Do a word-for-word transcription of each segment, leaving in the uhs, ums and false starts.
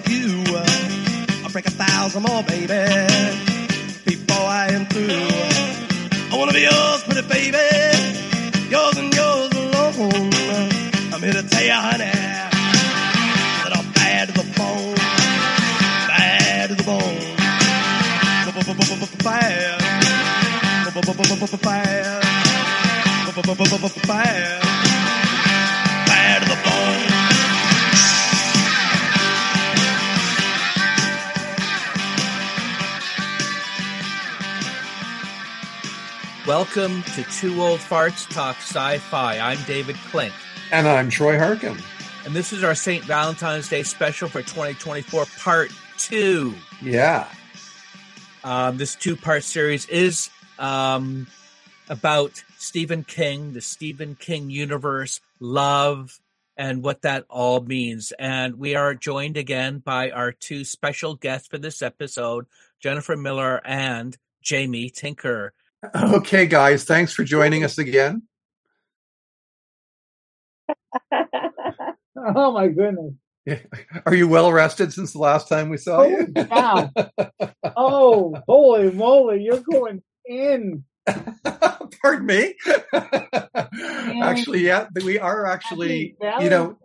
you. I'll break a thousand more, baby, before I am through. I wanna be yours, pretty baby, yours and yours alone. I'm here to tell you, honey, that I'm bad to the bone, bad to the bone, bad, bad, bad, bad to the bone. Welcome to Two Old Farts Talk Sci-Fi. I'm David Klink. And I'm Troy Harkin. And this is our Saint Valentine's Day special for twenty twenty-four, part two. Yeah. Um, this two-part series is um, about Stephen King, the Stephen King universe, love, and what that all means. And we are joined again by our two special guests for this episode, Jennifer Miller and Jamie Tinker. Okay, guys, thanks for joining us again. Oh, my goodness. Are you well rested since the last time we saw Oh, you? yeah. Oh, holy moly, you're going in. Pardon me? Actually, yeah, we are actually, you know,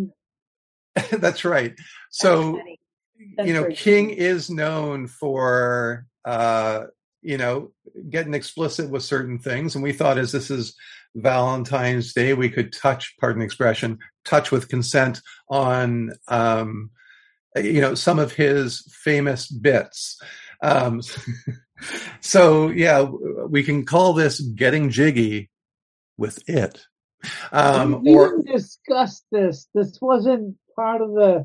that's right. So, That's That's you know, very King funny. is known for, uh, you know, getting explicit with certain things. And we thought as this is Valentine's Day, we could touch, pardon the expression, touch with consent on, um, you know, some of his famous bits. Um, so, yeah, we can call this Getting Jiggy with It. Um, we or didn't discuss this. This wasn't part of the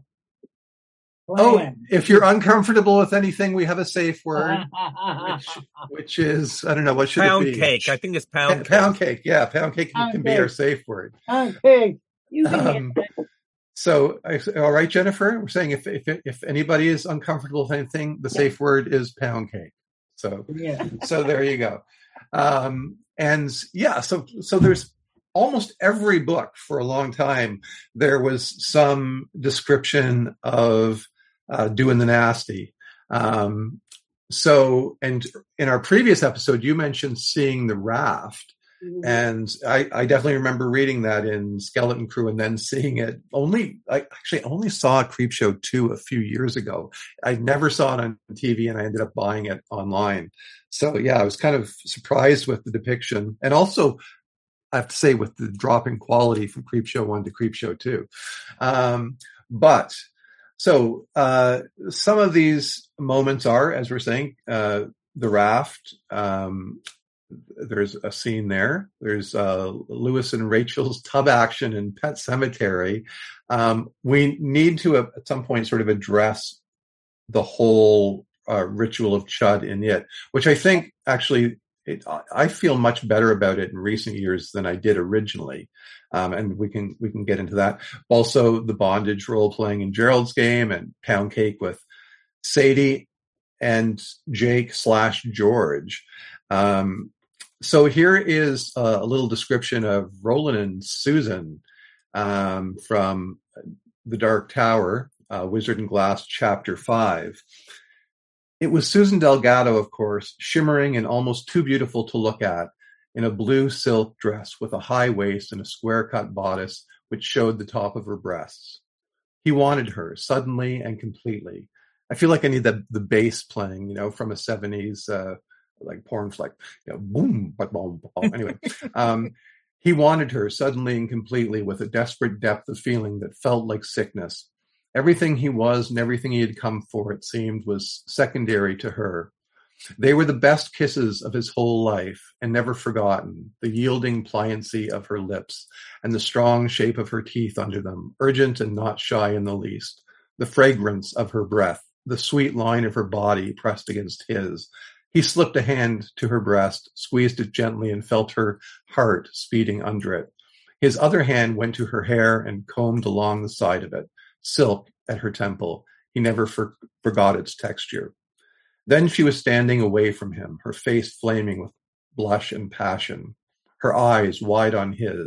Oh, plan. if you're uncomfortable with anything, we have a safe word, which, which is, I don't know, what should Pound it be? cake. I think it's pound Pa- Pound cake. cake, yeah, pound cake Pound can be cake. our safe word. Okay. You can Um, get that. So, I- all right, Jennifer, we're saying if if if anybody is uncomfortable with anything, the safe word is pound cake. So, Yeah. so there you go. Um, and yeah, so so there's almost every book for a long time. There was some description of uh, doing the nasty. Um, so, and in our previous episode, you mentioned seeing The Raft. And I, I definitely remember reading that in Skeleton Crew and then seeing it only, I actually only saw Creepshow two a few years ago. I never saw it on T V and I ended up buying it online. So yeah, I was kind of surprised with the depiction. And also, I have to say, with the drop in quality from Creepshow one to Creepshow two. Um, but, so uh, some of these moments are, as we're saying, uh, The Raft, um, there's a scene there. There's uh, Lewis and Rachel's tub action in Pet Sematary. Um, we need to, uh, at some point, sort of address the whole uh, ritual of Chud in it, which I think actually, it, I feel much better about it in recent years than I did originally. Um, and we can we can get into that. Also, the bondage role playing in Gerald's Game and Pound Cake with Sadie and Jake slash George. Um, So here is a, a little description of Roland and Susan um, from The Dark Tower, uh, Wizard and Glass, Chapter five. It was Susan Delgado, of course, shimmering and almost too beautiful to look at, in a blue silk dress with a high waist and a square-cut bodice which showed the top of her breasts. He wanted her, suddenly and completely. I feel like I need the, the bass playing, you know, from a seventies uh, like porn flick, you know, boom, but boom, boom. Anyway, um, he wanted her suddenly and completely with a desperate depth of feeling that felt like sickness. Everything he was and everything he had come for, it seemed, was secondary to her. They were the best kisses of his whole life and never forgotten, the yielding pliancy of her lips and the strong shape of her teeth under them, urgent and not shy in the least, the fragrance of her breath, the sweet line of her body pressed against his. He slipped a hand to her breast, squeezed it gently, and felt her heart speeding under it. His other hand went to her hair and combed along the side of it, silk at her temple. He never for- forgot its texture. Then she was standing away from him, her face flaming with blush and passion, her eyes wide on his,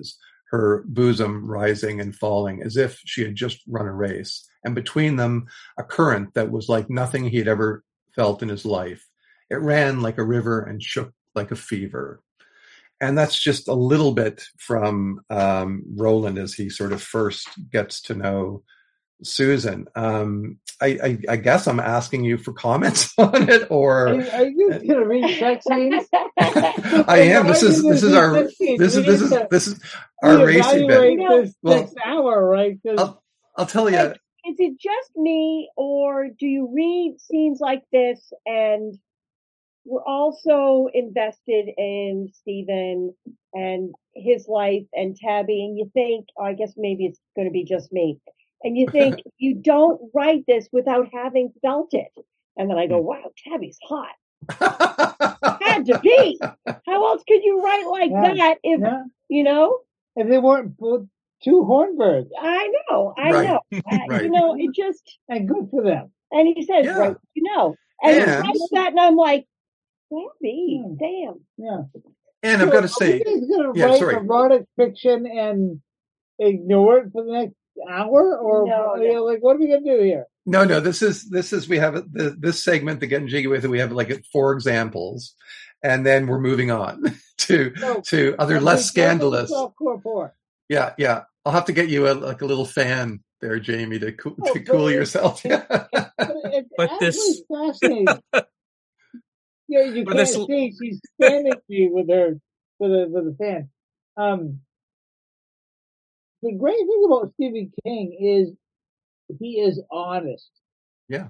her bosom rising and falling as if she had just run a race. And between them, a current that was like nothing he had ever felt in his life. It ran like a river and shook like a fever. And that's just a little bit from um, Roland as he sort of first gets to know Susan. Um, I, I, I guess I'm asking you for comments on it, or Are you, are you going to read sex scenes? I am. This is this is our this is this is this is our racing bit. This, Well, this hour, right? 'Cause I'll, I'll tell you. Like, is it just me, or do you read scenes like this and we're also invested in Stephen and his life and Tabby, and you think, oh, I guess maybe it's going to be just me. And you think, you don't write this without having felt it. And then I go, wow, Tabby's hot. Had to be. How else could you write like Yeah. that if, Yeah. you know? If they weren't both two Hornbirds, I know, I Right. know. I, Right. You know, it just, and good for them. and he says, Yeah. right, you know. And And- I wrote that and I'm like, Tabby, Hmm. damn. Yeah. And I've got to say, are you guys going to yeah, write sorry. erotic fiction and ignore it for the next hour, or No, you know, no. like what are we going to do here? no, no. This is this is we have a, the, this segment, the Getting Jiggy with It. We have like four examples, and then we're moving on to No. to other less scandalous. Softcore porn. Yeah, yeah. I'll have to get you a, like a little fan there, Jamie, to, co- Oh, to cool but- yourself. Yeah. But it's But actually this- fascinating. Yeah, you But can't this- see. She's standing to you with her with a with a fan. Um, the great thing about Stephen King is he is honest, Yeah.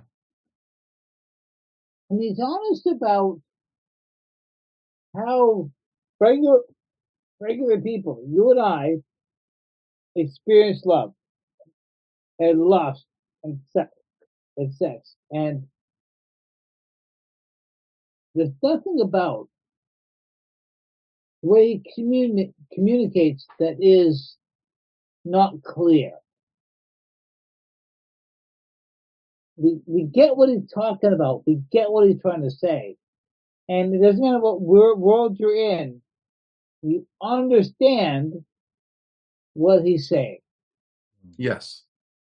and he's honest about how regular regular people, you and I, experience love and lust and sex and sex, and there's nothing about the way he communi- communicates that is not clear. We we get what he's talking about. We get what he's trying to say, and it doesn't matter what wor- world you're in. You understand what he's saying. Yes.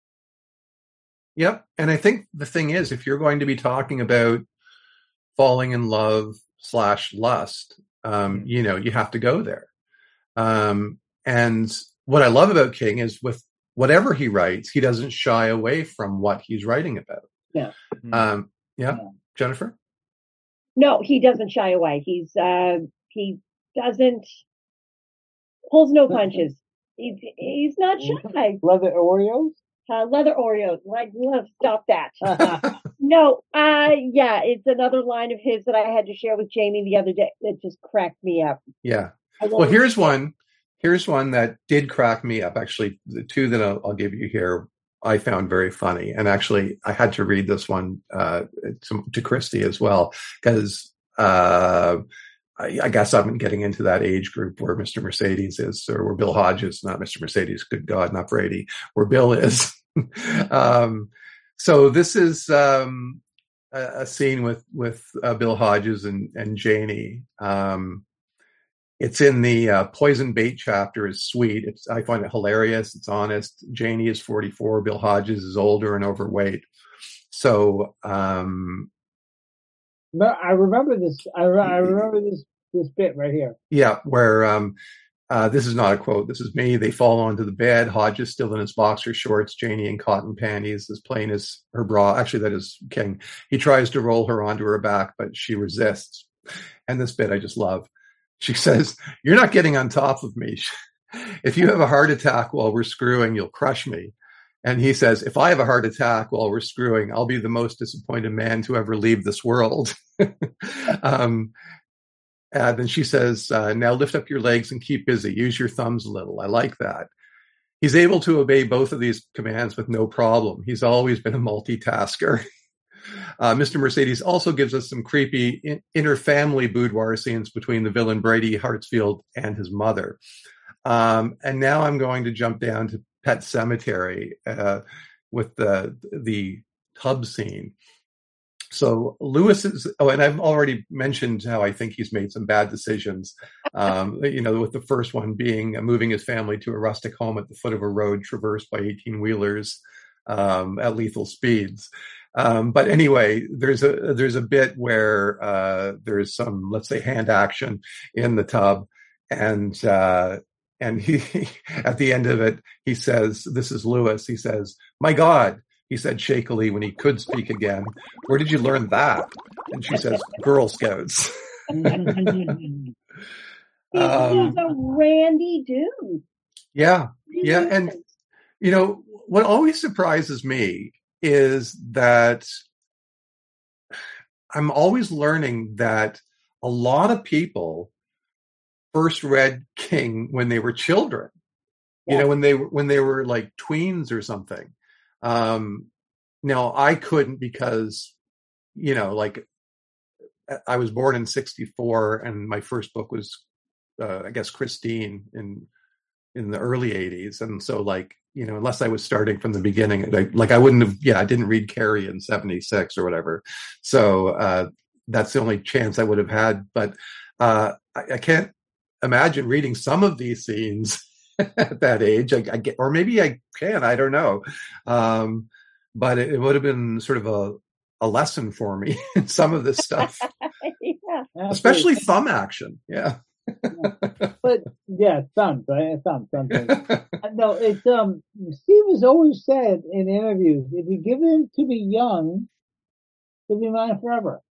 Yep. And I think the thing is, if you're going to be talking about falling in love slash lust, um, you know, you have to go there. Um, and what I love about King is with whatever he writes, he doesn't shy away from what he's writing about. Yeah. Um, yeah. Yeah. Jennifer? No, he doesn't shy away. He's, uh, he doesn't, pulls no punches. He's, he's not shy. Leather Oreos? Uh, leather Oreos. Like, let's stop that. No, uh, yeah, it's another line of his that I had to share with Jamie the other day that just cracked me up. Yeah. I Well, won't- here's one. Here's one that did crack me up. Actually, the two that I'll, I'll give you here, I found very funny. And actually, I had to read this one uh, to, to Christy as well, because uh, I, I guess I'm getting into that age group where Mister Mercedes is, or where Bill Hodges, not Mister Mercedes, good God, not Brady, where Bill is. um, so this is um, a, a scene with with uh, Bill Hodges and, and Janie. Um, It's in the uh, Poison Bait chapter is sweet. It's, I find it hilarious. It's honest. Janie is forty-four. Bill Hodges is older and overweight. So, um, No, I remember this. I, re- I remember this this bit right here. yeah, where um, uh, this is not a quote. This is me. They fall onto the bed. Hodges still in his boxer shorts. Janie in cotton panties, as plain as her bra. Actually, that is King. He tries to roll her onto her back, but she resists. And this bit I just love. She says, "You're not getting on top of me. If you have a heart attack while we're screwing, you'll crush me." And he says, "If I have a heart attack while we're screwing, I'll be the most disappointed man to ever leave this world." um, and then she says, uh, "Now lift up your legs and keep busy. Use your thumbs a little." I like that. He's able to obey both of these commands with no problem. He's always been a multitasker. Uh, Mister Mercedes also gives us some creepy in- inter-family boudoir scenes between the villain Brady Hartsfield and his mother. Um, and now I'm going to jump down to Pet Sematary uh, with the the tub scene. So Lewis is, oh, and I've already mentioned how I think he's made some bad decisions. Um, you know, with the first one being moving his family to a rustic home at the foot of a road traversed by eighteen wheelers um, at lethal speeds. Um, but anyway, there's a there's a bit where uh, there's some, let's say, hand action in the tub, and uh, and he at the end of it he says, "This is Lewis." He says, "My God," he said shakily when he could speak again, "where did you learn that?" And she says, "Girl Scouts." He Um, was a randy dude. yeah, He yeah, and was. you know what always surprises me is that I'm always learning that a lot of people first read King when they were children. You Yeah. know, when they were when they were like tweens or something. Um, now I couldn't because, you know, like I was born in sixty-four, and my first book was, uh, I guess, Christine in in the early eighties, and so like, you know, unless I was starting from the beginning, like, like I wouldn't have, yeah, I didn't read Carrie in seventy-six or whatever. So uh, that's the only chance I would have had. But uh, I, I can't imagine reading some of these scenes at that age. I, I get, or maybe I can, I don't know. Um, but it, it would have been sort of a, a lesson for me in some of this stuff, Yeah. especially thumb action. Yeah. But yeah, thumbs, right? Thumbs, thumbs, thumbs. No, it's um. Steve has always said in interviews, if you give in to be young, you'll be mine forever.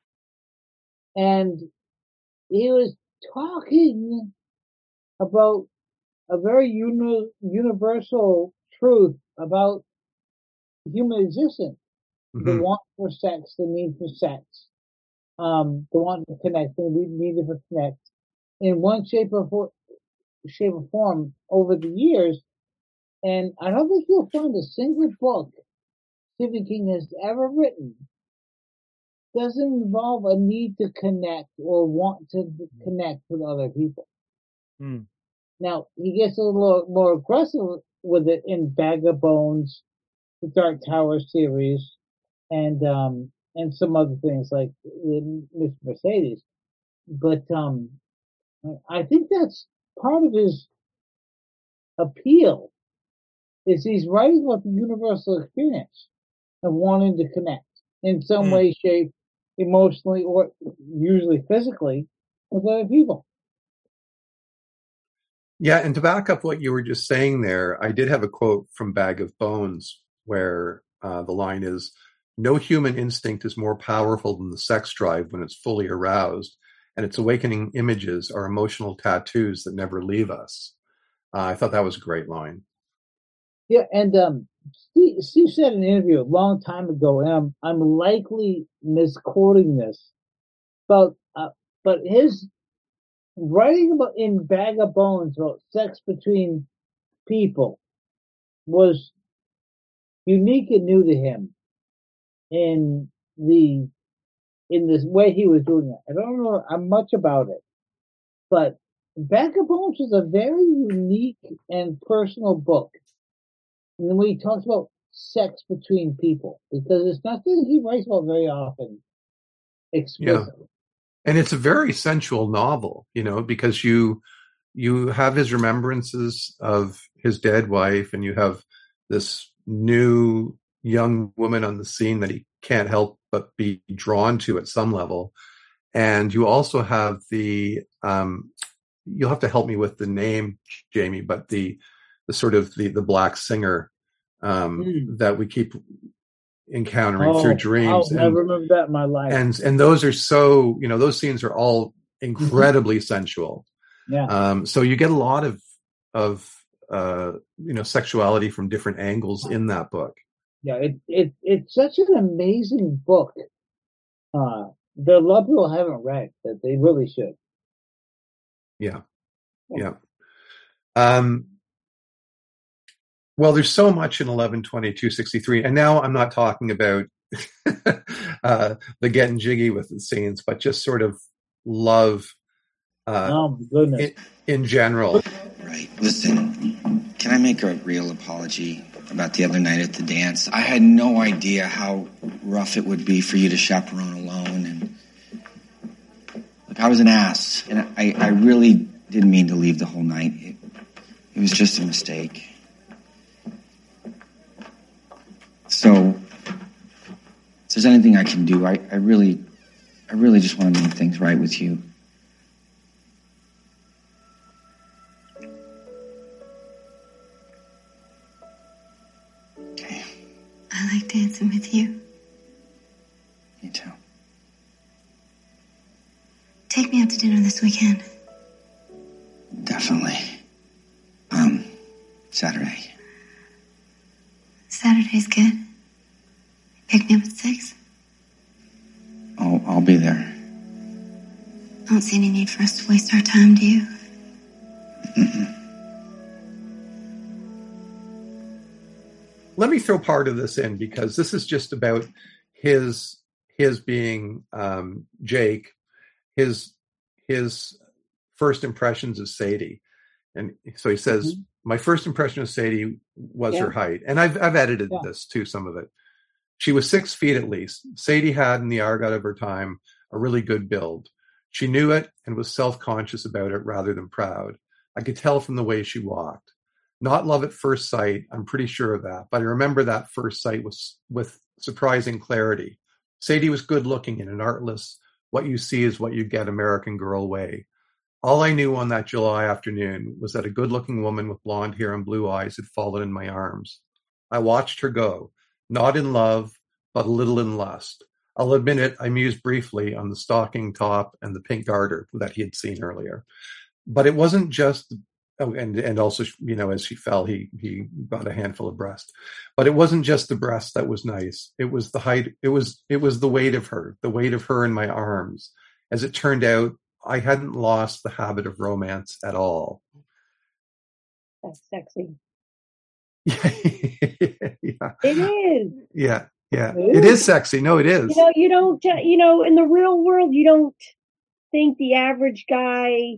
And he was talking about a very uni- universal truth about human existence: the Mhm. want for sex, the need for sex, um, the want to connect, the need to connect, in one shape or form, shape or form over the years. And I don't think you'll find a single book Stephen King has ever written doesn't involve a need to connect or want to connect with other people. Hmm. Now, he gets a little more aggressive with it in Bag of Bones, the Dark Tower series, and um, and some other things like Miss Mercedes. But um, I think that's part of his appeal, is he's writing about the universal experience of wanting to connect in some Hmm. way, shape, emotionally, or usually physically with other people. Yeah, and to back up what you were just saying there, I did have a quote from Bag of Bones where uh, the line is, "No human instinct is more powerful than the sex drive when it's fully aroused, and its awakening images are emotional tattoos that never leave us." Uh, I thought that was a great line. Yeah, and um, Steve, Steve said in an interview a long time ago, and I'm, I'm likely misquoting this, but uh, but his writing about in Bag of Bones about sex between people was unique and new to him in the in this way he was doing it. I don't know much about it, but Bag of Bones is a very unique and personal book. And then when he talks about sex between people, because it's not something he writes about very often explicitly. And it's a very sensual novel, you know, because you you have his remembrances of his dead wife, and you have this new young woman on the scene that he can't help but be drawn to at some level. And you also have the um, you'll have to help me with the name, Jamie, but the the sort of the the black singer um, Mm. that we keep encountering Oh, through dreams. I'll never remember that in my life. and and those are so, you know, those scenes are all incredibly sensual. Yeah. Um, so you get a lot of of uh, you know, sexuality from different angles in that book. Yeah, it, it it's such an amazing book. Uh, that a lot of people haven't read, that they really should. Yeah, yeah. Um, well, there's so much in eleven twenty-two sixty-three, and now I'm not talking about uh, the getting jiggy with the scenes, but just sort of love uh, Oh my goodness. in, in general. Right. Listen, can I make a real apology? about the other night at the dance. I had no idea how rough it would be for you to chaperone alone. And look, I was an ass. And I, I really didn't mean to leave the whole night. It, it was just a mistake. So, if there's anything I can do, I, I really, I really just want to make things right with you. I like dancing with you. Me too. Take me out to dinner this weekend. Definitely. Um, Saturday. Saturday's good. Pick me up at six. I'll, I'll be there. I don't see any need for us to waste our time, do you? Mm-mm. Let me throw part of this in because this is just about his his being um, Jake, his his first impressions of Sadie, and so he says, mm-hmm. "My first impression of Sadie was yeah. her height," and I've I've edited yeah. this too, some of it. She was six feet at least. Sadie had, in the argot of her time, a really good build. She knew it and was self-conscious about it rather than proud. I could tell from the way she walked. Not love at first sight, I'm pretty sure of that, but I remember that first sight was with surprising clarity. Sadie was good looking in an artless, what you see is what you get American girl way. All I knew on that July afternoon was that a good looking woman with blonde hair and blue eyes had fallen in my arms. I watched her go, not in love, but a little in lust. I'll admit it, I mused briefly on the stocking top and the pink garter that he had seen earlier. But it wasn't just Oh, and and also, you know, as she fell, he he got a handful of breast. But it wasn't just the breast that was nice. It was the height. It was it was the weight of her, the weight of her in my arms. As it turned out, I hadn't lost the habit of romance at all. That's sexy. yeah. It is. Yeah, yeah. It, it is sexy. No, it is. You know, you don't. Uh, you know, in the real world, you don't think the average guy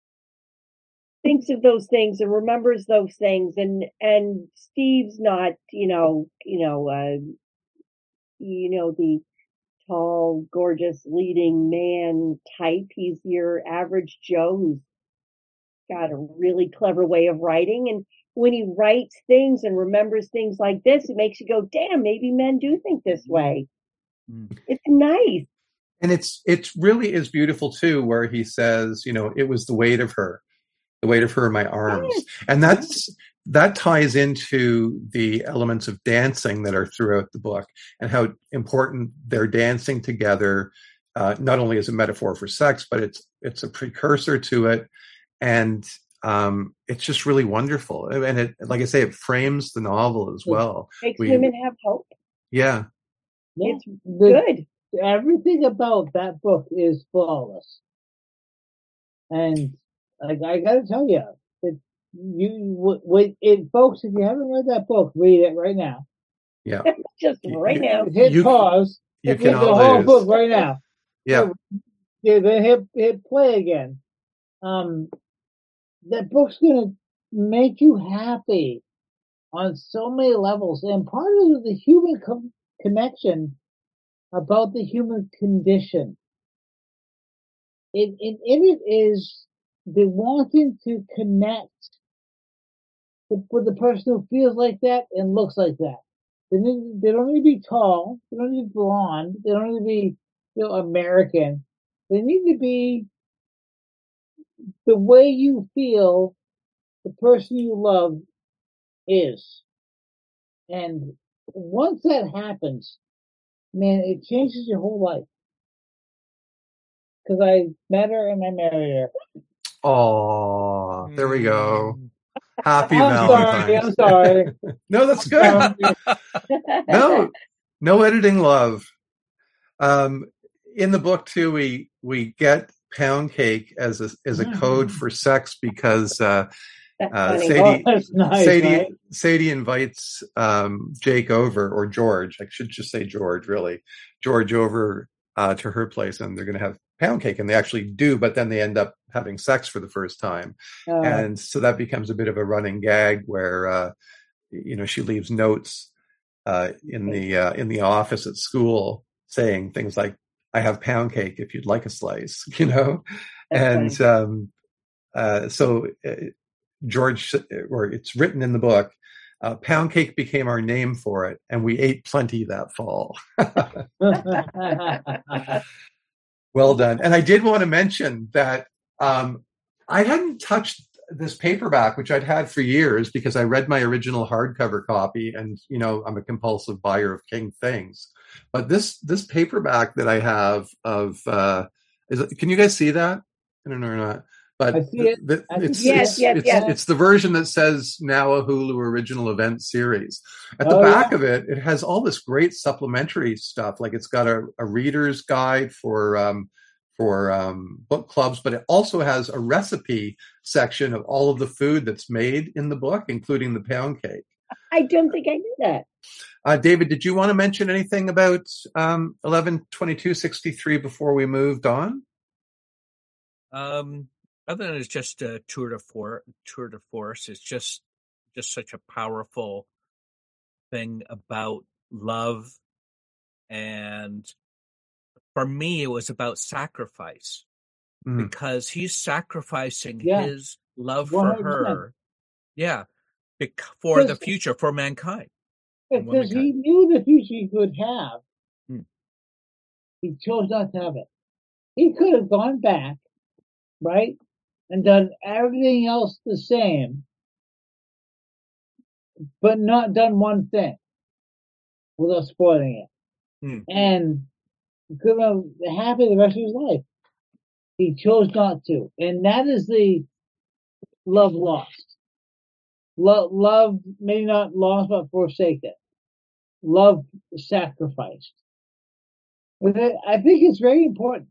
thinks of those things and remembers those things, and and Steve's not, you know, you know, uh, you know, the tall, gorgeous, leading man type. He's your average Joe who's got a really clever way of writing, and when he writes things and remembers things like this, it makes you go, "Damn, maybe men do think this way." Mm. It's nice, and it's it's really is beautiful too, where he says, you know, it was the weight of her. The weight of her in my arms. Yes. And that's, that ties into the elements of dancing that are throughout the book and how important they're dancing together, uh, not only as a metaphor for sex, but it's, it's a precursor to it. And, um, it's just really wonderful. And it, like I say, it frames the novel as well. It makes we, women have hope. Yeah. It's the, good. Everything about that book is flawless. And, I, I gotta tell you, it, you, wait, it, folks, if you haven't read that book, read it right now. Yeah. Just right you, now. Hit you, pause. You read can the always, whole book right now. Yeah. Yeah, then hit, hit play again. Um, that book's gonna make you happy on so many levels. And part of the human co- connection about the human condition. It, it, it is the wanting to connect with, with the person who feels like that and looks like that. They, need, they don't need to be tall. They don't need to be blonde. They don't need to be, you know, American. They need to be the way you feel the person you love is. And once that happens, man, it changes your whole life. Because I met her and I married her. Oh, there we go. Happy I'm Valentine's. sorry, I'm sorry. No, that's good. no, no editing love. Um, in the book too, we we get pound cake as a as a code for sex because uh, uh, Sadie oh, nice, Sadie right? Sadie invites um, Jake over, or George. I should just say George, really. George over uh, to her place, and they're going to have pound cake, and they actually do, but then they end up having sex for the first time. Uh, and so that becomes a bit of a running gag where, uh, you know, she leaves notes uh, in the uh, in the office at school saying things like, "I have pound cake if you'd like a slice," you know, That's and um, uh, so uh, George, or it's written in the book. Uh, pound cake became our name for it, and we ate plenty that fall. Well done. And I did want to mention that um, I hadn't touched this paperback, which I'd had for years because I read my original hardcover copy, and you know I'm a compulsive buyer of King things. But this this paperback that I have of uh, is it, can you guys see that? I don't know or not. But I see it. the, I it's, see Yes, it's, yes, it's, yes. it's the version that says now a Hulu original event series. At the Oh, back yeah. of it, it has all this great supplementary stuff. Like it's got a, a reader's guide for um, for um, book clubs, but it also has a recipe section of all of the food that's made in the book, including the pound cake. I don't think I knew that. Uh, David, did you want to mention anything about um, eleven twenty-two sixty-three before we moved on? Um, other than it's just a tour de force, tour de force, it's just just such a powerful thing about love, and for me, it was about sacrifice Mm. because he's sacrificing Yeah. his love one for hundred percent. her, yeah, bec- for the Because- future, for mankind. Because he knew the future he could have. Hmm. He chose not to have it. He could have gone back, right, and done everything else the same, but not done one thing without spoiling it. Hmm. And he could have been happy the rest of his life. He chose not to. And that is the love lost. Love, love maybe not lost, but forsaken. Love sacrificed. But I I think it's very important.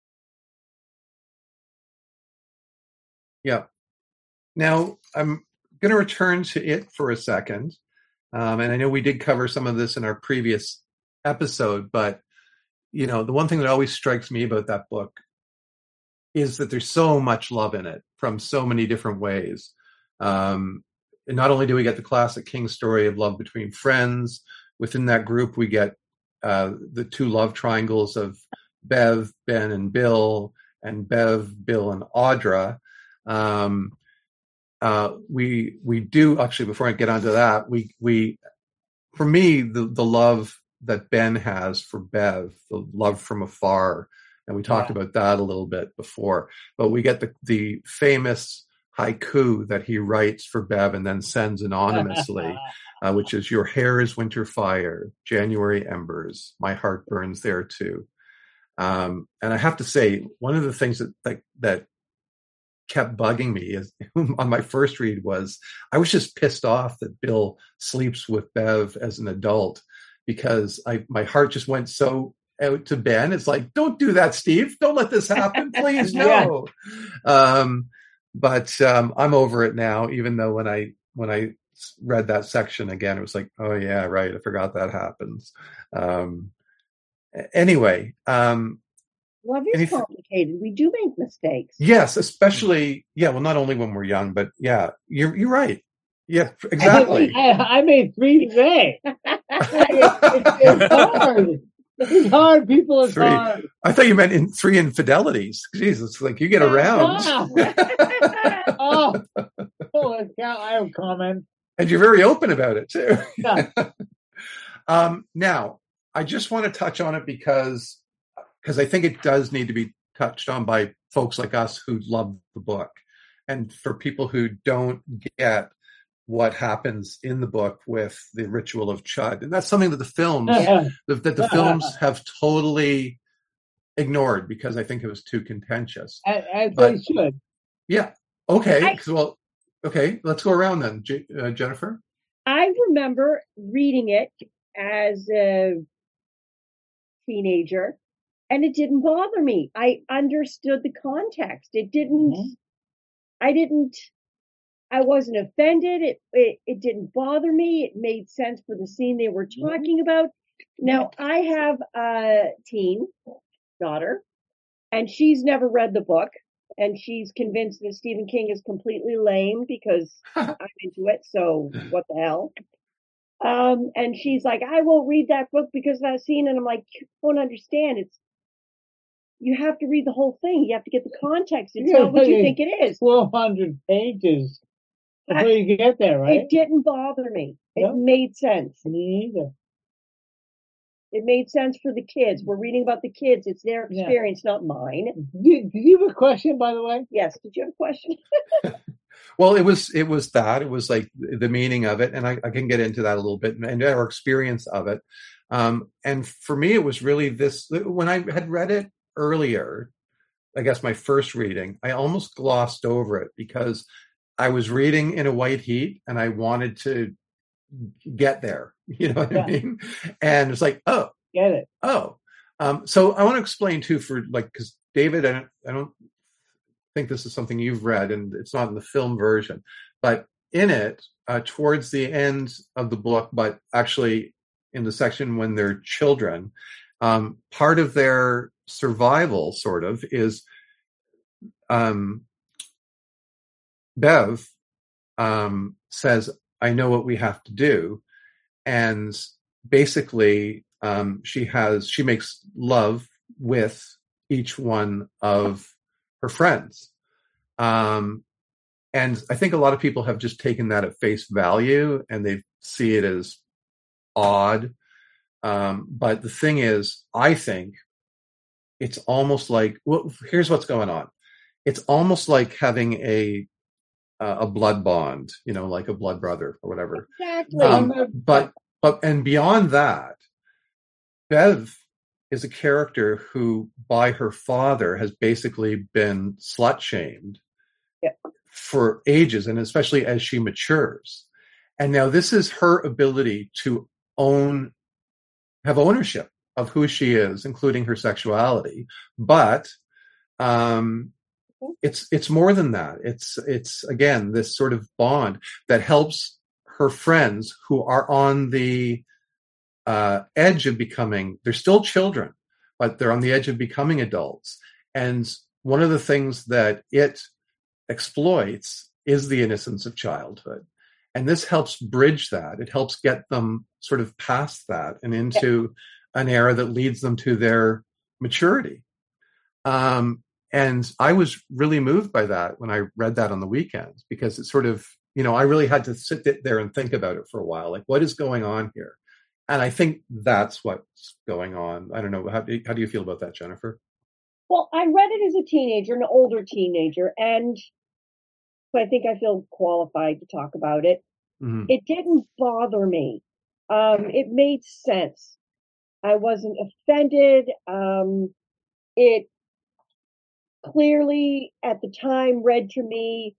Yeah. Now, I'm going to return to it for a second. Um, and I know we did cover some of this in our previous episode, but, you know, the one thing that always strikes me about that book is that there's so much love in it from so many different ways. Um, and not only do we get the classic King story of love between friends, within that group, we get uh, the two love triangles of Bev, Ben, and Bill, and Bev, Bill, and Audra. Um, uh, we we do actually. Before I get onto that, we we for me the the love that Ben has for Bev, the love from afar, and we talked Yeah. about that a little bit before. But we get the the famous haiku that he writes for Bev and then sends anonymously, uh, which is "Your hair is winter fire, January embers. My heart burns there too." Um, and I have to say, one of the things that that, that kept bugging me is on my first read was I was just pissed off that Bill sleeps with Bev as an adult, because I my heart just went so out to Ben. It's like, don't do that, Steve. Don't let this happen, please. No. Um, but um, I'm over it now. Even though when I when I read that section again, it was like, oh yeah, right. I forgot that happens. Um, anyway. Um, Love is Anything- complicated. We do make mistakes. Yes, especially yeah. Well, not only when we're young, but yeah, you're you're right. Yeah, exactly. I, I, I made three today. It- it's, it's hard. It's hard, people. It's Three. hard. I thought you meant in three infidelities. Jesus, like you get around, Oh, oh, it's- I have comment. and you're very open about it too. Yeah. um, now, I just want to touch on it because because I think it does need to be touched on by folks like us who love the book, and for people who don't get what happens in the book with the ritual of Chud. And that's something that the films that that the films have totally ignored because I think it was too contentious. As, as But- they should. Yeah. Okay. I- 'cause, well, okay. Let's go around then. J- uh, Jennifer? I remember reading it as a teenager, and it didn't bother me. I understood the context. It didn't. Mhm. I didn't. I wasn't offended. It, it it didn't bother me. It made sense for the scene they were talking about. Now I have a teen daughter, and she's never read the book. and she's convinced that Stephen King is completely lame because I'm into it. So what the hell? Um, and she's like, I won't read that book because of that scene. And I'm like, you don't understand. It's, you have to read the whole thing. You have to get the context. It's Yeah, not what you yeah. think it is. twelve hundred pages before I- you get there, right? It didn't bother me. It No? made sense. Me either. It made sense for the kids. We're reading about the kids. It's their Yeah. experience, not mine. Did, did you have a question, by the way? Yes. Did you have a question? Well, it was it was that it was like the meaning of it, and I, I can get into that a little bit and our experience of it. Um, and for me, it was really this. When I had read it earlier, I guess my first reading, I almost glossed over it because I was reading in a white heat, and I wanted to get there. You know what Yeah. I mean? And it's like, oh, Get it. oh. Um, so I want to explain too, for like, because David, I don't, I don't think this is something you've read, and it's not in the film version, but in it, uh, towards the end of the book, but actually in the section when they're children, um, part of their survival sort of is um, Bev um, says, I know what we have to do. And basically, um, she has, she makes love with each one of her friends. Um, and I think a lot of people have just taken that at face value and they see it as odd. Um, but the thing is, I think it's almost like, well, here's what's going on. It's almost like having a, a blood bond, you know, like a blood brother or whatever. Exactly. Um, but, but, and beyond that, Bev is a character who by her father has basically been slut shamed Yeah. for ages, and especially as she matures. And now this is her ability to own, have ownership of who she is, including her sexuality. But, um, it's, it's more than that. It's, it's again, this sort of bond that helps her friends who are on the, uh, edge of becoming, they're still children, but they're on the edge of becoming adults. And one of the things that it exploits is the innocence of childhood. And this helps bridge that. It helps get them sort of past that and into an era that leads them to their maturity. Um, and I was really moved by that when I read that on the weekends, because it sort of, you know, I really had to sit there and think about it for a while. Like, what is going on here? And I think that's what's going on. I don't know. How do you, how do you feel about that, Jennifer? Well, I read it as a teenager, an older teenager, and so I think I feel qualified to talk about it. Mm-hmm. It didn't bother me. Um, it made sense. I wasn't offended. Um, it clearly, at the time, read to me,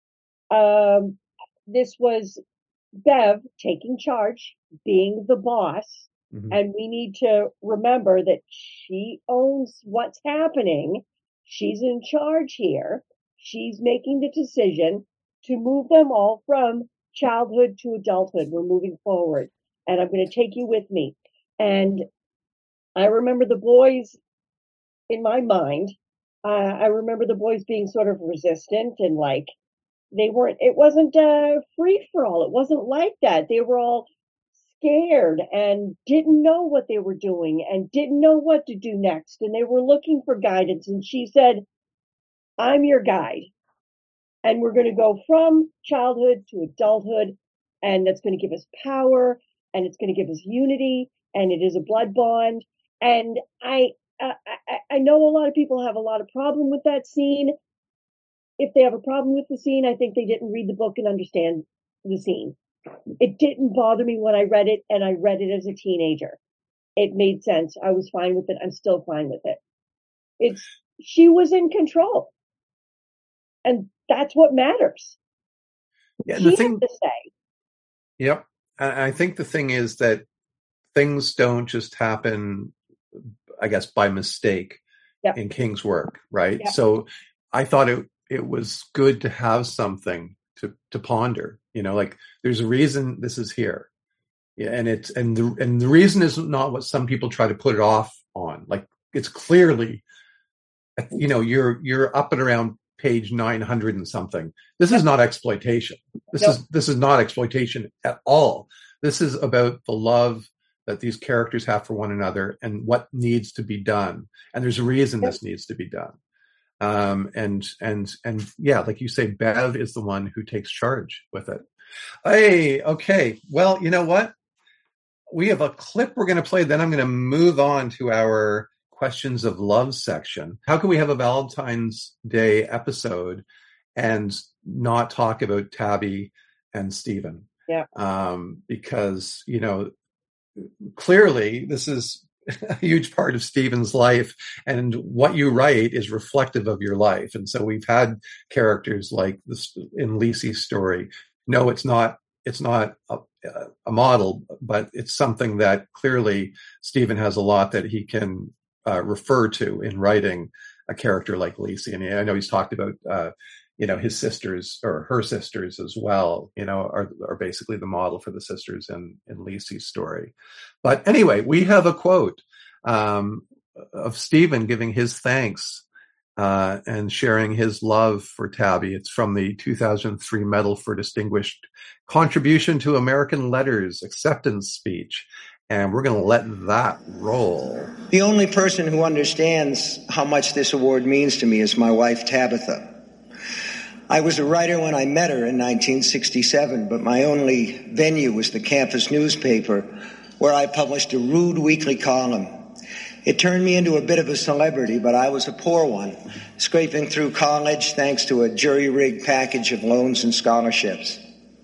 um, this was Bev taking charge, being the boss. Mm-hmm. And we need to remember that she owns what's happening. She's in charge here. She's making the decision to move them all from childhood to adulthood. We're moving forward. And I'm going to take you with me. And I remember the boys in my mind. Uh, I remember the boys being sort of resistant and like, they weren't, it wasn't a free for all. It wasn't like that. They were all scared and didn't know what they were doing and didn't know what to do next. And they were looking for guidance. And she said, I'm your guide. And we're going to go from childhood to adulthood. And that's going to give us power. And it's going to give us unity. And it is a blood bond. And I, uh, I, I know a lot of people have a lot of problem with that scene. If they have a problem with the scene, I think they didn't read the book and understand the scene. It didn't bother me when I read it, and I read it as a teenager. It made sense. I was fine with it. I'm still fine with it. It's, she was in control. And that's what matters. Yeah, She the had thing, to say. Yep. And I think the thing is that things don't just happen, I guess, by mistake Yep. in King's work, right? Yep. So I thought it it was good to have something to to ponder. You know, like there's a reason this is here. Yeah, and it's and the and the reason is not what some people try to put it off on. Like it's clearly, you know, you're you're up and around page nine hundred and something. This is not exploitation. This Nope. is this is not exploitation at all. This is about the love that these characters have for one another and what needs to be done. And there's a reason this needs to be done. Um, and and and yeah, like you say, Bev is the one who takes charge with it. Hey, okay. Well, you know what? We have a clip we're going to play. Then I'm going to move on to our questions of love section. How can we have a Valentine's Day episode and not talk about Tabby and Stephen? Yeah. Um, because, you know, clearly this is a huge part of Stephen's life, and what you write is reflective of your life. And so we've had characters like this in Lisey's story. No, it's not, it's not a, a model, but it's something that clearly Stephen has a lot that he can uh, refer to in writing a character like Lisey. And I know he's talked about, uh, you know, his sisters or her sisters as well, you know, are, are basically the model for the sisters in, in Lisey's story. But anyway, we have a quote um, of Stephen giving his thanks uh, and sharing his love for Tabby. It's from the two thousand three Medal for Distinguished Contribution to American Letters acceptance speech. And we're going to let that roll. The only person who understands how much this award means to me is my wife, Tabitha. I was a writer when I met her in nineteen sixty-seven, but my only venue was the campus newspaper, where I published a rude weekly column. It turned me into a bit of a celebrity, but I was a poor one, scraping through college thanks to a jury-rigged package of loans and scholarships.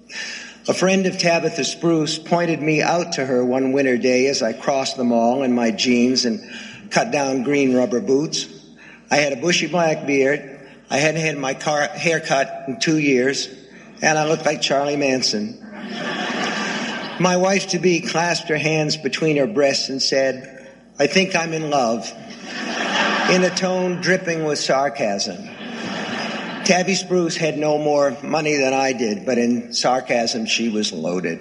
A friend of Tabitha Spruce pointed me out to her one winter day as I crossed the mall in my jeans and cut-down green rubber boots. I had a bushy black beard. I hadn't had my car hair cut in two years, and I looked like Charlie Manson. My wife-to-be clasped her hands between her breasts and said, "I think I'm in love," in a tone dripping with sarcasm. Tabby Spruce had no more money than I did, but in sarcasm she was loaded.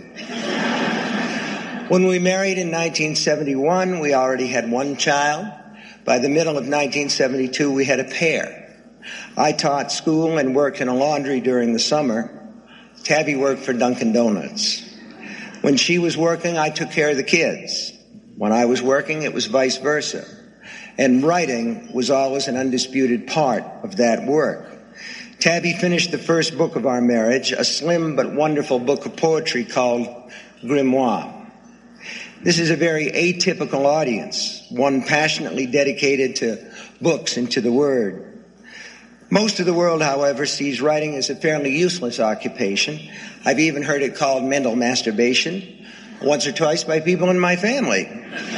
When we married in nineteen seventy-one, we already had one child. By the middle of nineteen seventy-two, we had a pair. I taught school and worked in a laundry during the summer. Tabby worked for Dunkin' Donuts. When she was working, I took care of the kids. When I was working, it was vice versa. And writing was always an undisputed part of that work. Tabby finished the first book of our marriage, a slim but wonderful book of poetry called Grimoire. This is a very atypical audience, one passionately dedicated to books and to the word. Most of the world, however, sees writing as a fairly useless occupation. I've even heard it called mental masturbation, once or twice by people in my family.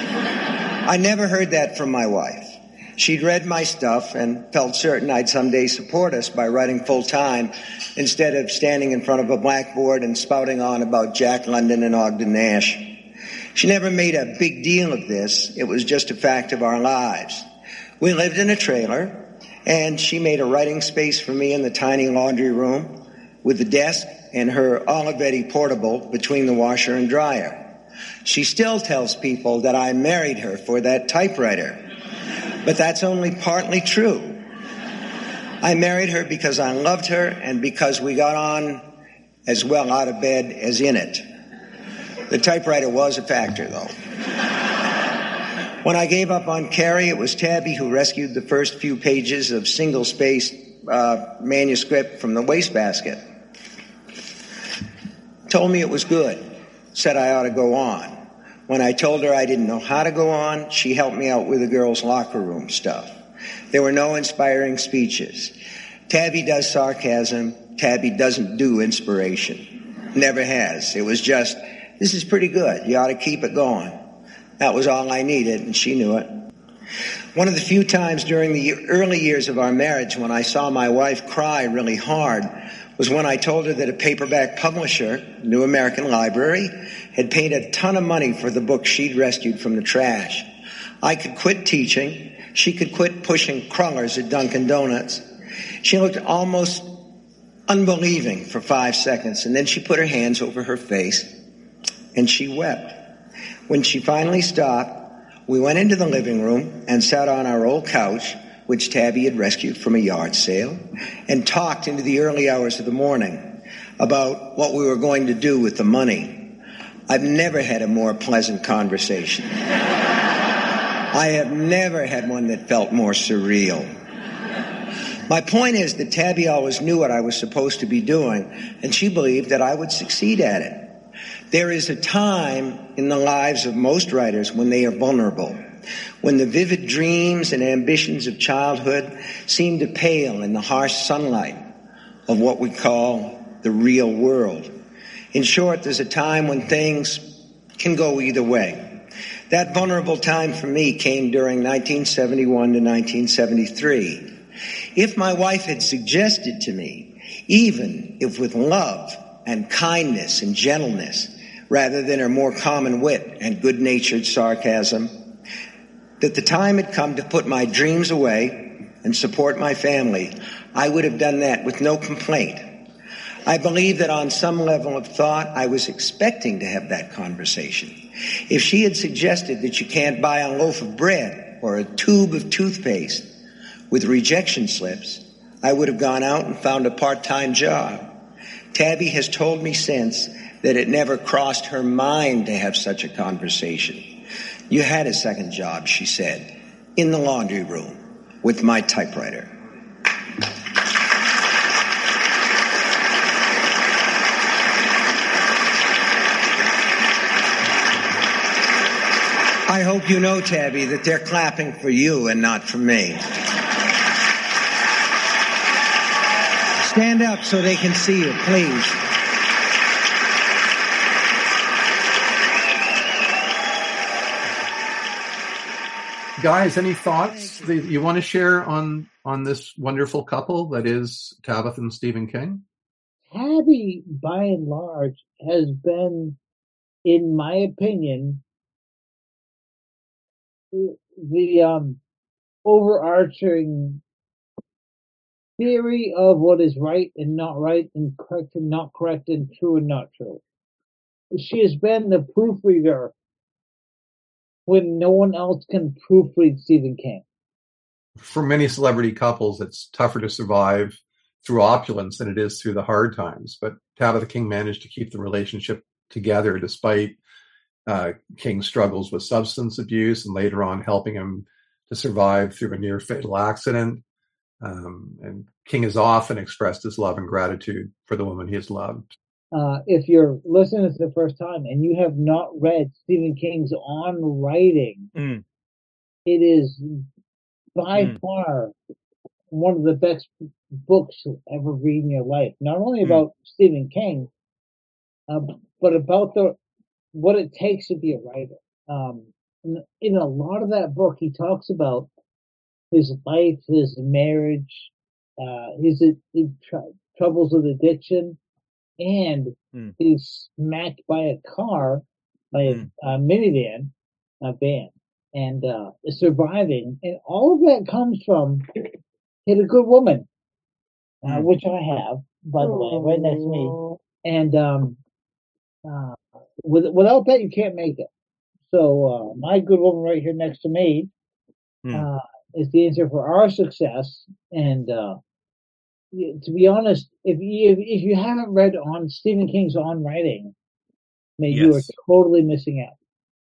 I never heard that from my wife. She'd read my stuff and felt certain I'd someday support us by writing full-time instead of standing in front of a blackboard and spouting on about Jack London and Ogden Nash. She never made a big deal of this. It was just a fact of our lives. We lived in a trailer, and she made a writing space for me in the tiny laundry room with the desk and her Olivetti portable between the washer and dryer. She still tells people that I married her for that typewriter, but that's only partly true. I married her because I loved her and because we got on as well out of bed as in it. The typewriter was a factor, though. When I gave up on Carrie, it was Tabby who rescued the first few pages of single-spaced uh, manuscript from the wastebasket. Told me it was good, said I ought to go on. When I told her I didn't know how to go on, she helped me out with the girls' locker room stuff. There were no inspiring speeches. Tabby does sarcasm. Tabby doesn't do inspiration. Never has. It was just, this is pretty good. You ought to keep it going. That was all I needed, and she knew it. One of the few times during the early years of our marriage when I saw my wife cry really hard was when I told her that a paperback publisher, New American Library, had paid a ton of money for the book she'd rescued from the trash. I could quit teaching. She could quit pushing crullers at Dunkin' Donuts. She looked almost unbelieving for five seconds, and then she put her hands over her face, and she wept. When she finally stopped, we went into the living room and sat on our old couch which Tabby had rescued from a yard sale, and talked into the early hours of the morning about what we were going to do with the money. I've never had a more pleasant conversation. I have never had one that felt more surreal. My point is that Tabby always knew what I was supposed to be doing, and she believed that I would succeed at it. There is a time in the lives of most writers when they are vulnerable, when the vivid dreams and ambitions of childhood seem to pale in the harsh sunlight of what we call the real world. In short, there's a time when things can go either way. That vulnerable time for me came during nineteen seventy-one to nineteen seventy-three. If my wife had suggested to me, even if with love and kindness and gentleness, rather than her more common wit and good-natured sarcasm, that the time had come to put my dreams away and support my family, I would have done that with no complaint. I believe that on some level of thought, I was expecting to have that conversation. If she had suggested that you can't buy a loaf of bread or a tube of toothpaste with rejection slips, I would have gone out and found a part-time job. Tabby has told me since that it never crossed her mind to have such a conversation. You had a second job, she said, in the laundry room with my typewriter. I hope you know, Tabby, that they're clapping for you and not for me. Stand up so they can see you, please. Guys, any thoughts that you want to share on, on this wonderful couple that is Tabitha and Stephen King? Tabby, by and large, has been, in my opinion, the um, overarching theory of what is right and not right, and correct and not correct, and true and not true. She has been the proofreader when no one else can proofread Stephen King. For many celebrity couples, it's tougher to survive through opulence than it is through the hard times. But Tabitha King managed to keep the relationship together despite uh, King's struggles with substance abuse, and later on helping him to survive through a near fatal accident. Um, and King has often expressed his love and gratitude for the woman he has loved. Uh, if you're listening to the first time and you have not read Stephen King's On Writing, mm. it is by mm. far one of the best books you'll ever read in your life. Not only about mm. Stephen King, uh, but about the what it takes to be a writer. Um, in, in a lot of that book, he talks about his life, his marriage, uh, his, his tr- troubles with addiction, and mm. he's smacked by a car, by a, mm. a minivan, a van, and uh, surviving. And all of that comes from hit a good woman, uh, mm. which I have, by the way, right next to me. And um, uh, with, without that, you can't make it. So uh, my good woman right here next to me mm. uh, is the answer for our success. And uh, to be honest, if you if you haven't read on Stephen King's On Writing, man, yes. you are totally missing out.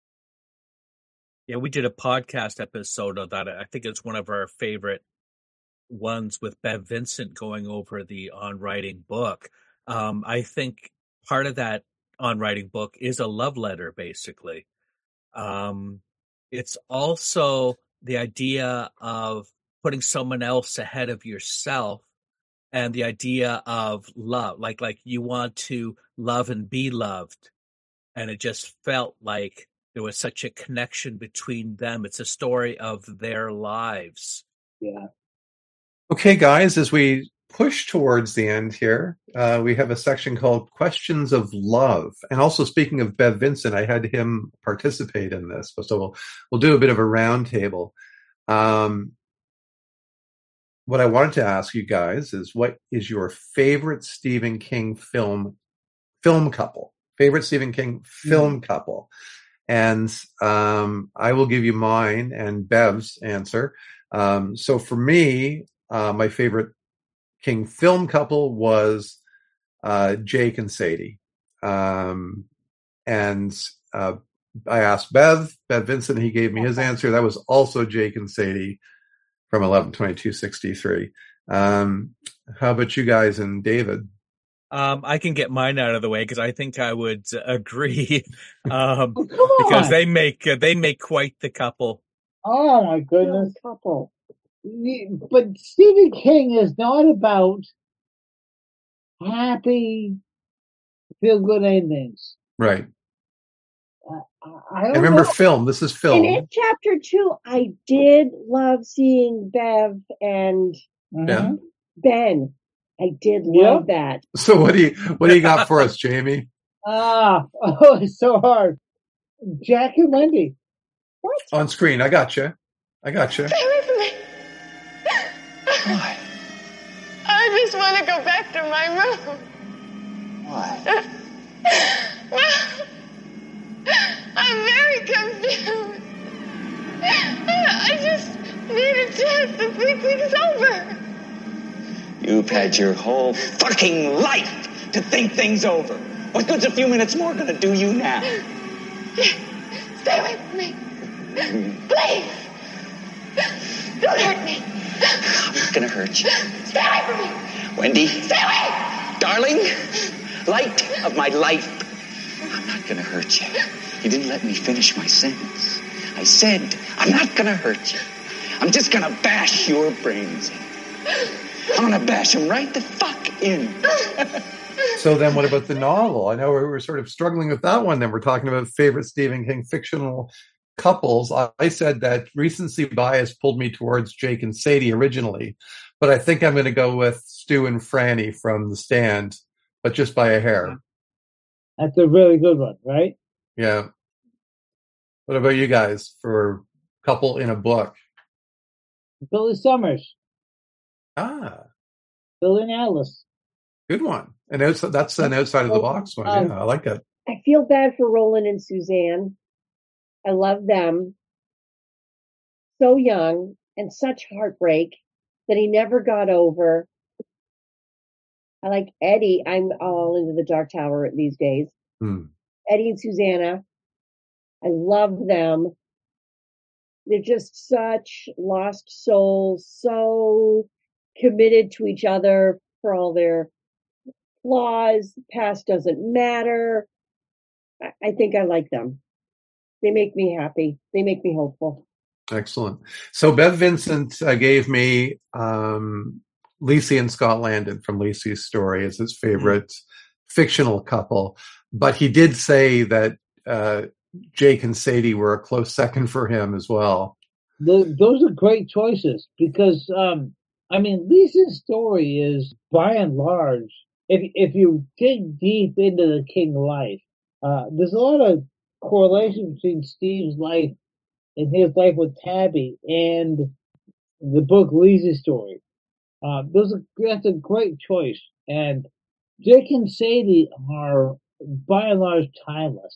Yeah, we did a podcast episode of that. I think it's one of our favorite ones with Bev Vincent going over the On Writing book. Um, I think part of that On Writing book is a love letter, basically. Um, it's also the idea of putting someone else ahead of yourself, and the idea of love, like like you want to love and be loved. And it just felt like there was such a connection between them. It's a story of their lives. Yeah. Okay, guys, as we push towards the end here, uh, we have a section called Questions of Love. And also, speaking of Bev Vincent, I had him participate in this. So we'll, we'll do a bit of a roundtable. Um, what I wanted to ask you guys is, what is your favorite Stephen King film film couple? Favorite Stephen King film mm-hmm. couple? And um, I will give you mine and Bev's answer. Um, so for me, uh, my favorite King film couple was uh, Jake and Sadie. Um, and uh, I asked Bev, Bev Vincent, he gave me his answer. That was also Jake and Sadie from eleven twenty-two sixty-three. Um, how about you guys and David? Um, I can get mine out of the way because I think I would uh, agree. um, Oh, come on. because they make uh, they make quite the couple. Oh my goodness. Couple. But Stephen King is not about happy, feel good endings. Right. I, I don't And remember know. film. This is And film. in chapter two, I did love seeing Bev and Yeah. Ben. I did Yep. love that. So what do you what do you got for us, Jamie? Ah, oh, it's so hard. Jack and Wendy. What? On screen. I got you. I got you. Stay away from me. Why? I just want to go back to my room. Why? I'm very confused. I just need a chance to think things over. You've had your whole fucking life to think things over. What good's a few minutes more gonna do you now? Stay away from me. Please. Don't hurt me. I'm not gonna hurt you. Stay away from me. Wendy, Stay away. darling, light of my life. I'm not gonna hurt you. You didn't let me finish my sentence. I said, I'm not gonna hurt you. I'm just gonna bash your brains in. I'm gonna bash them right the fuck in. So then what about the novel? I know we were sort of struggling with that one. Then we're talking about favorite Stephen King fictional couples. I, I said that recency bias pulled me towards Jake and Sadie originally, but I think I'm going to go with Stu and Franny from The Stand, but just by a hair. That's a really good one, right? Yeah. What about you guys for couple in a book? Billy Summers, Ah, Billy and Alice. good one. And outside, that's an outside of the box one. Um, Yeah, I like that. I feel bad for Roland and Suzanne. I love them. So young and such heartbreak that he never got over. I like Eddie. I'm all into the Dark Tower these days. Hmm. Eddie and Susanna. I love them. They're just such lost souls, so committed to each other for all their flaws. Past doesn't matter. I, I think I like them. They make me happy. They make me hopeful. Excellent. So Bev Vincent uh, gave me um, Lacey and Scott Landon from Lacey's Story as his favorite mm-hmm. fictional couple. But he did say that uh, Jake and Sadie were a close second for him as well. The, those are great choices because, um, I mean, Lisa's Story is, by and large, if if you dig deep into the King life, uh, there's a lot of correlation between Steve's life and his life with Tabby and the book Lisa's Story. Uh, those are, that's a great choice. And Jake and Sadie are, by and large, timeless.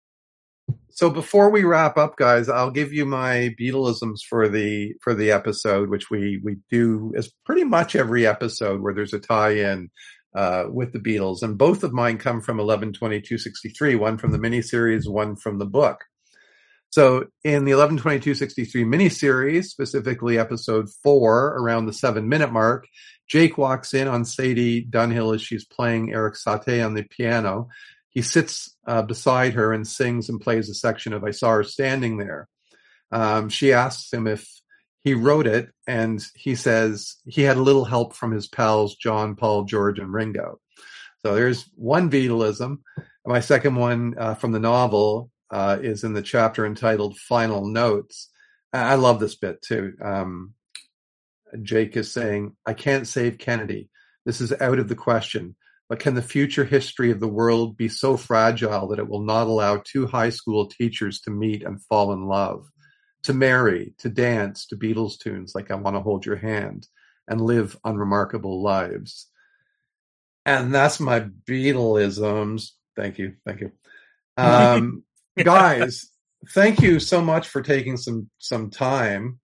So before we wrap up, guys, I'll give you my Beatleisms for the for the episode, which we we do as pretty much every episode where there's a tie-in uh, with the Beatles, and both of mine come from eleven twenty-two sixty-three. One from the miniseries, one from the book. So in the eleven twenty-two sixty-three miniseries, specifically episode four, around the seven-minute mark, Jake walks in on Sadie Dunhill as she's playing Eric Satie on the piano. He sits uh, beside her and sings and plays a section of I Saw Her Standing There. Um, she asks him if he wrote it, and he says he had a little help from his pals John, Paul, George, and Ringo. So there's one Beatleism. My second one uh, from the novel uh, is in the chapter entitled Final Notes. I love this bit too. Um, Jake is saying, I can't save Kennedy. This is out of the question. But can the future history of the world be so fragile that it will not allow two high school teachers to meet and fall in love, to marry, to dance to Beatles tunes like I Want to Hold Your Hand, and live unremarkable lives? And that's my Beatleisms. Thank you. Thank you. Um, guys, thank you so much for taking some, some time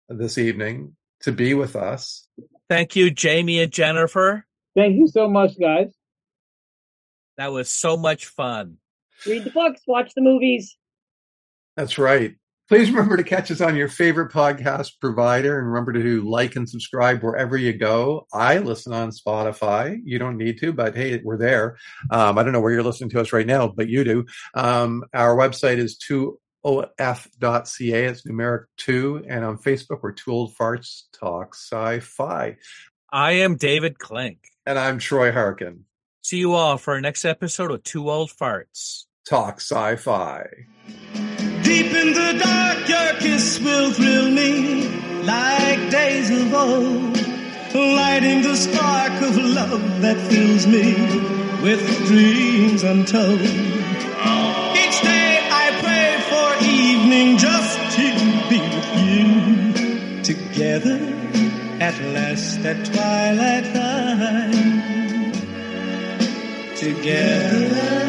this evening to be with us. Thank you, Jamie and Jennifer. Thank you so much, guys. That was so much fun. Read the books, watch the movies. That's right. Please remember to catch us on your favorite podcast provider, and remember to do like and subscribe wherever you go. I listen on Spotify. You don't need to, but hey, we're there. Um, I don't know where you're listening to us right now, but you do. Um, our website is two O F dot C A. It's numeric two. And on Facebook, we're Two Old Farts Talk Sci-Fi. I am David Klink. And I'm Troy Harkin. See you all for our next episode of Two Old Farts Talk Sci-Fi. Deep in the dark, your kiss will thrill me like days of old, lighting the spark of love that fills me with dreams untold. Each day I pray for evening just to be with you, together at last at twilight time, together.